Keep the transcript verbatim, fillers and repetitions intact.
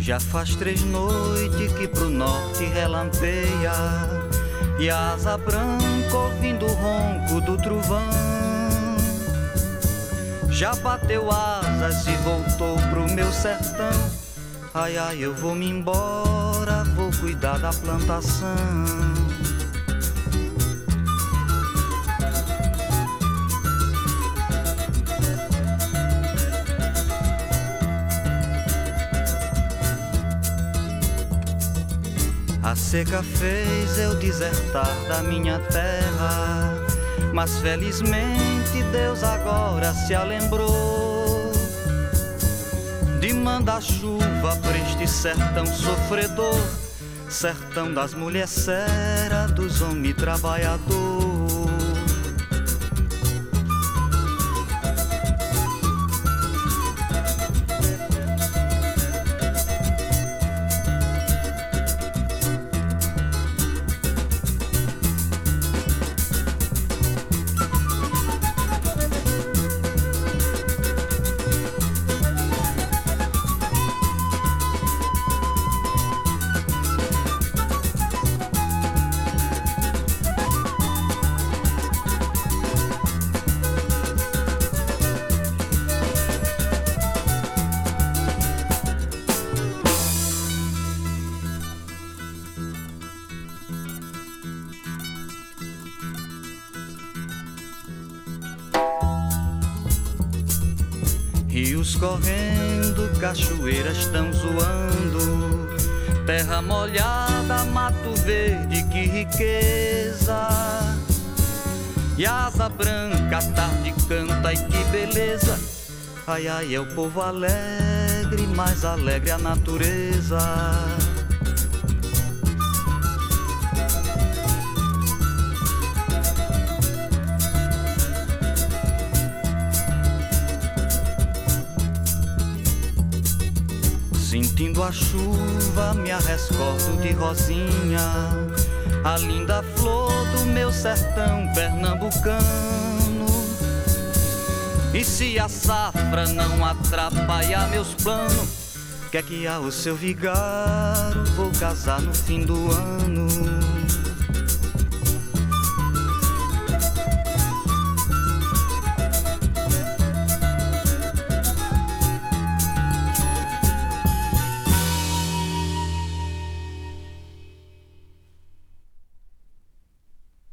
Já faz três noites que pro norte relampeia, e a asa branca ouvindo o ronco do trovão já bateu asas e voltou pro meu sertão. Ai, ai, eu vou me embora, vou cuidar da plantação. A seca fez eu desertar da minha terra, mas felizmente Deus agora se alembrou de mandar chuva pra este sertão sofredor, sertão das mulheres sera, dos homens trabalhador. Rios correndo, cachoeiras estão zoando, terra molhada, mato verde, que riqueza. E asa branca, a tarde canta, e que beleza. Ai, ai, é o povo alegre, mais alegre a natureza. Sentindo a chuva, me arrescordo de rosinha, a linda flor do meu sertão pernambucano. E se a safra não atrapalhar meus planos, quer que há o seu vigário, vou casar no fim do ano.